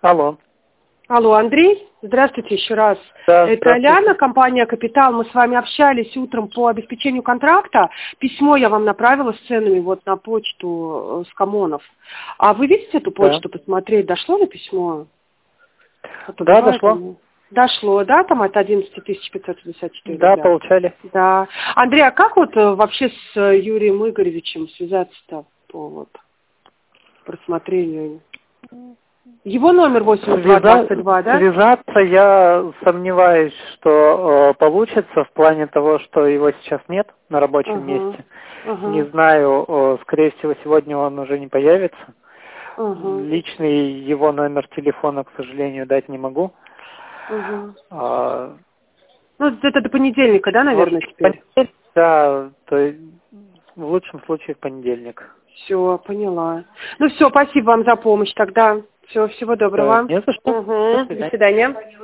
Алло. Алло, Андрей, здравствуйте еще раз. Да, это Аляна, компания «Капитал». Мы с вами общались утром по обеспечению контракта. Письмо я вам направила с ценами вот на почту с Камонов. А вы видите эту почту, посмотреть, дошло ли письмо? Да, дошло. Дошло, да, там от 11 554 Да, рубля? получали. Да. Андрей, а как вот вообще с Юрием Игоревичем связаться-то по вот просмотрению? Его номер 8222, да? Связаться я сомневаюсь, что получится в плане того, что его сейчас нет на рабочем месте. Не знаю, скорее всего, сегодня он уже не появится. Личный его номер телефона, к сожалению, дать не могу. Ну, это до понедельника, да, наверное, теперь? Да, то есть в лучшем случае в понедельник. Все, поняла. Ну все, спасибо вам за помощь тогда. Все, всего доброго. Не за что. До свидания.